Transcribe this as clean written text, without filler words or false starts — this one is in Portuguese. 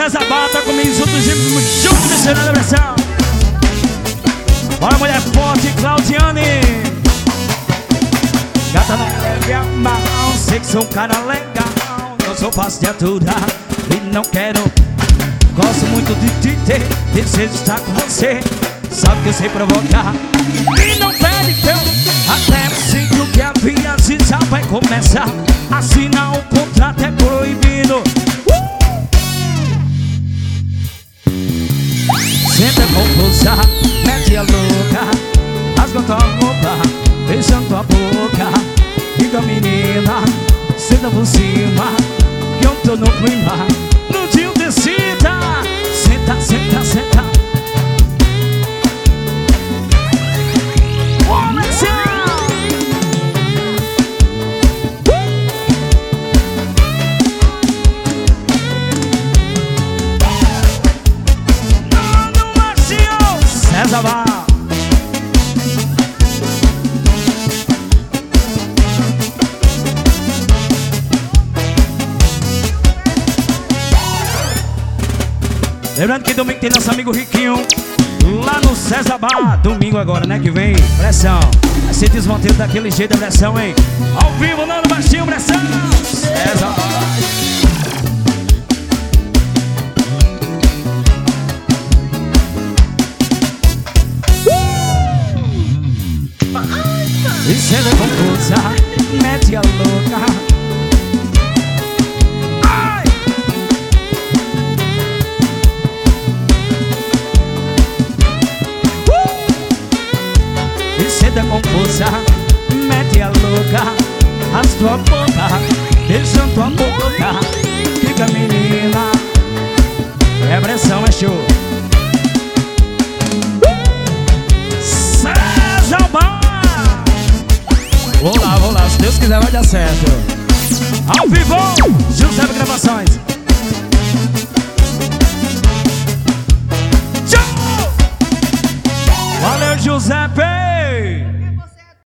César Bata comigo junto descendo a pressão. Bora, mulher forte, Claudiane. Gata não leve mal, sei que sou um cara legal. Não sou fácil de aturar e não quero. Gosto muito de te ter, desejo estar com você. Sabe que eu sei provocar e não pede teu. Até sinto que a viagem já vai começar. Assinar um contrato é proibido. Senta com força, mete a louca, rasga tua roupa, beijando tua boca. Fica menina, senta por cima, que eu tô no clima. No dia decida, senta, senta, senta. César Bata. Lembrando que domingo tem nosso amigo Riquinho lá no César Bata. Domingo agora, né, que vem. Pressão. Vai ser desmonteiro daquele jeito da pressão, hein. Ao vivo, Nando Baixinho, pressão. César Bata. E senta com força, mete a louca. Ai! E senta com força, mete a louca. As tua boca, beijando tua boca. Fica menina, é pressão, é show. César Bata. Vou lá, se Deus quiser vai dar certo. Ao vivo, José Gravações.